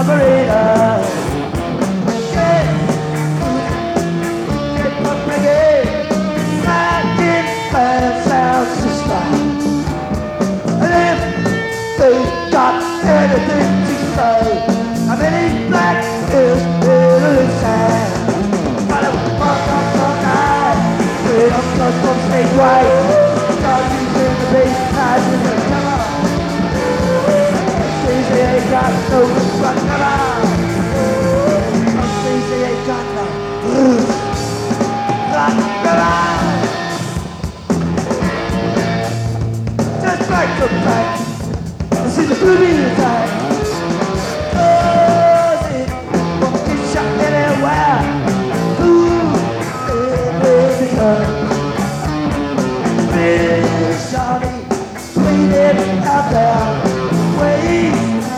operator. Get my brigade, lightning fire sound system. And if they got anything to say, I mean he's black is really sad. But it was fuck up all night, straight up from stage right. Start using the bass guys in the cover. They ain't got no rock, come on. They ain't got no rock, come on. Just back to back. This is the blue time. Oh, it won't get shot anywhere. Ooh, baby, Big Johnny, waiting out there. Wait.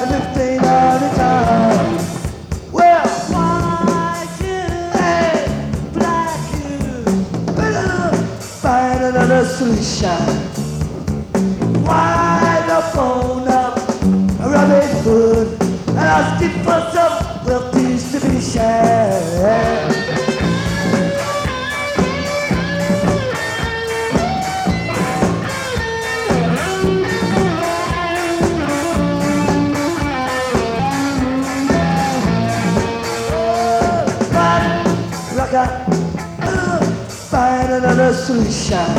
Well, white you and black you, better find another solution. Why the phone up, Robin Hood, and asking for some wealth distribution. Find another solution.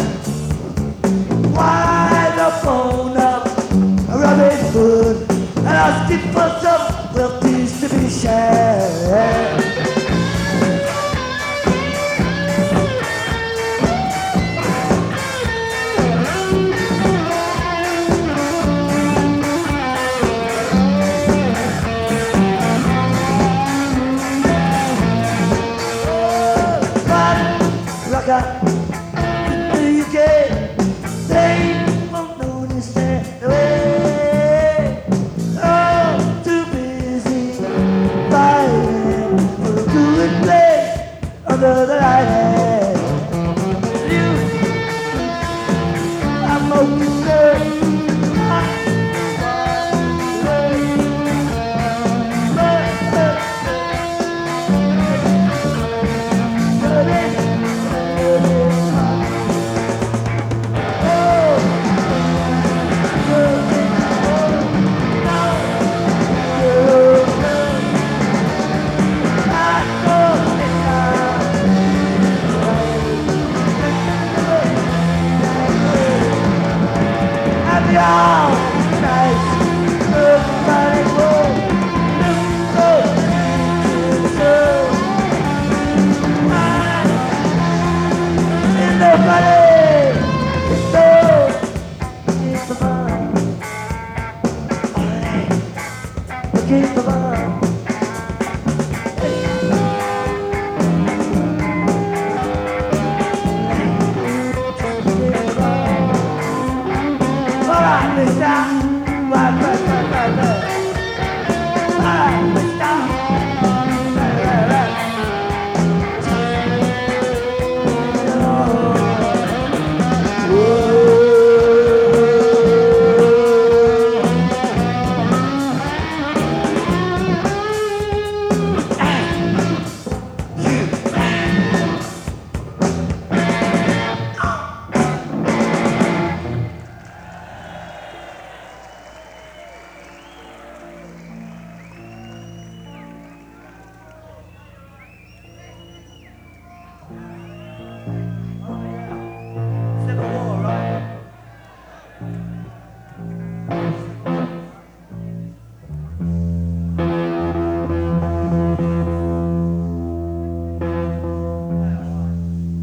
Why the phone up, Robin Hood, and asking for some wealth distribution. You get, they won't notice that way. Oh, too busy fighting for a good place under the light. You, I'm okay, sir. Keep the